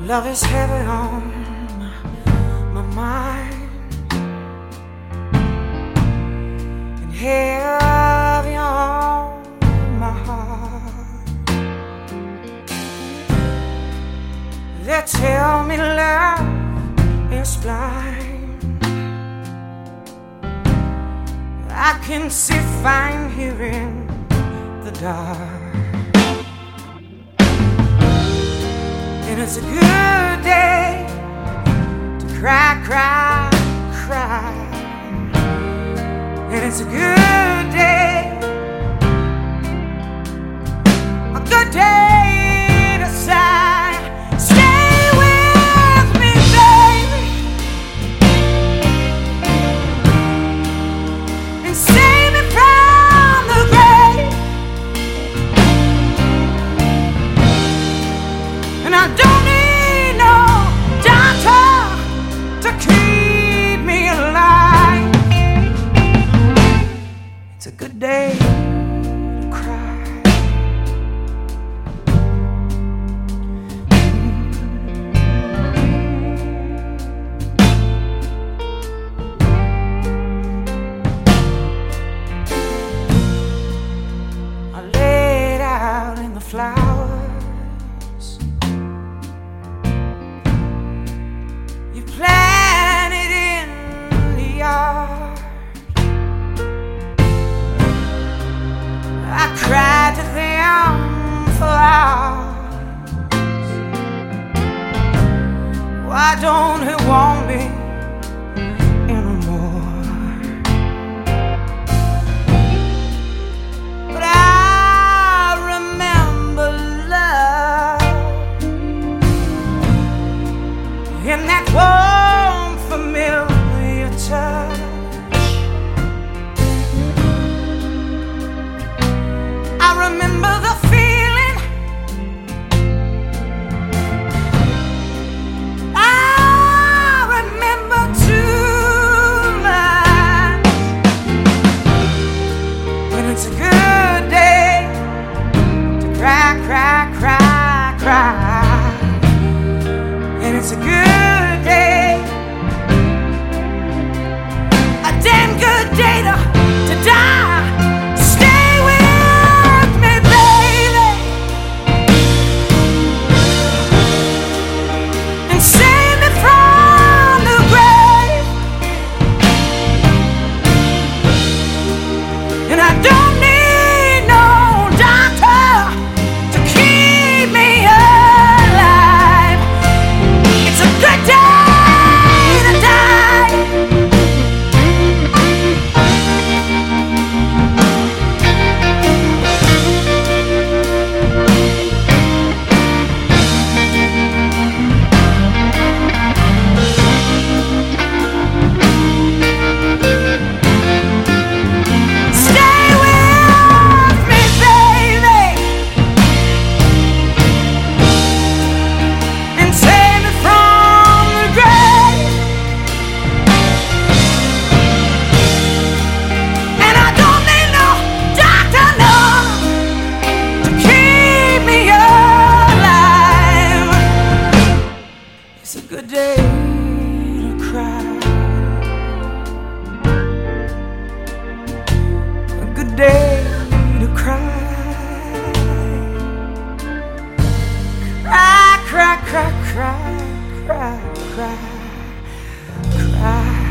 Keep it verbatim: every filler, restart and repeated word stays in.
Love is heavy on my mind and heavy on my heart. They tell me love is blind. I can see fine here in the dark. And it's a good day to cry, cry, cry. And it's a good day, a good day to sigh. Stay with me, baby, and save me from the grave. And I don't need no doctor to keep me alive. It's a good day to cry. I laid out in the flowers you planted in the yard. I cried to them for hours. Why don't he want me anymore? But I remember love in that warm, familiar touch. I remember the feeling. I remember too much. And it's a good day to cry, cry, cry, cry. And it's a good day, a damn good day to, to die. Stay with me, baby, and save me from the grave. And I don't need no doctor to keep me alive. It's a good day to die. Stay with me, baby, and save me from the grave. And I don't need no doctor, no, to keep me alive. It's a good day to cry, a good day to cry. Cry, cry, cry, cry, cry, cry, cry.